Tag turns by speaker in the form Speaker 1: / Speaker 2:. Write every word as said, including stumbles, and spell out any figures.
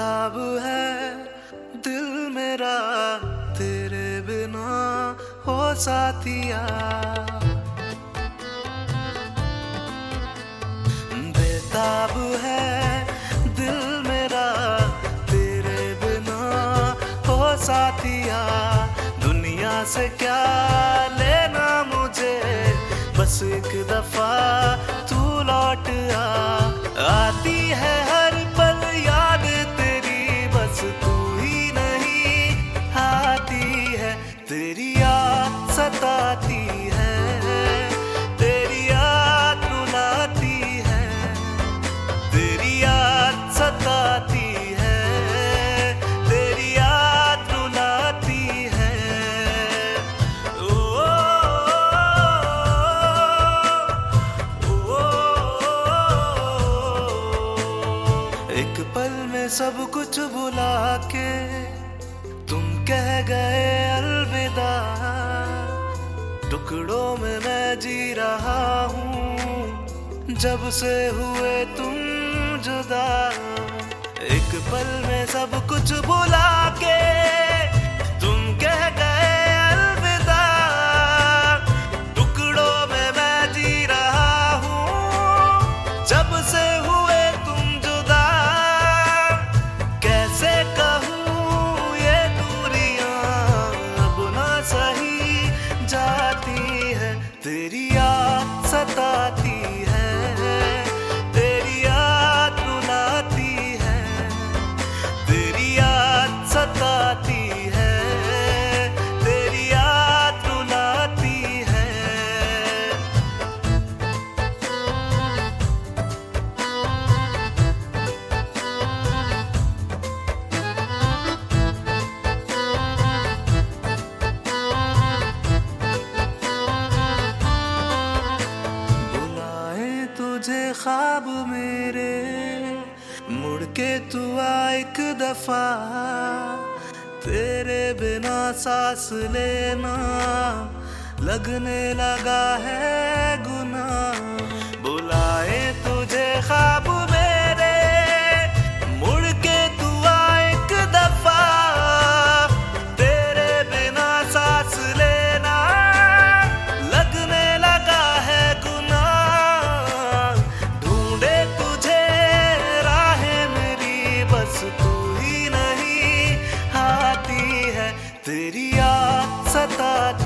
Speaker 1: बेताब है दिल मेरा तेरे बिना हो साथिया। बेताब है दिल मेरा तेरे बिना हो साथिया। दुनिया से क्या लेना मुझे, बस एक दफा तू लौट आ। आती है हर पल याद तेरी, बस तू ही नहीं आती है। तेरी याद सताती है, तेरी याद रुलाती है, तेरी याद सताती है, तेरी याद रुलाती है। ओ, ओ, ओ, एक पल में सब कुछ भुला के तुम कह गए अलविदा। टुकड़ों में मैं जी रहा हूँ जब से हुए तुम जुदा। एक पल में सब कुछ भुला के तुम कह गए अलविदा। टुकड़ों में मैं जी रहा हूँ जब से हुए तुम जुदा। कैसे कहूँ ये दूरियां अब ना सही जाती है। तेरी याद सताती है, तेरी याद रुलाती है, तेरी याद सताती है, तेरी याद रुलाती है। बुलाए तुझे ख्वाब मेरे, मुड़ के तू आ एक दफा। तेरे बिना सांस लेना लगने लगा है गुनाह। बुलाए तुझे ख्वाब मेरे, मुड़ के तू आ एक दफा। तेरे बिना सांस लेना लगने लगा है गुनाह। ढूंढे तुझे राहें मेरी, बस तू ही नहीं आती है। तेरी याद सताती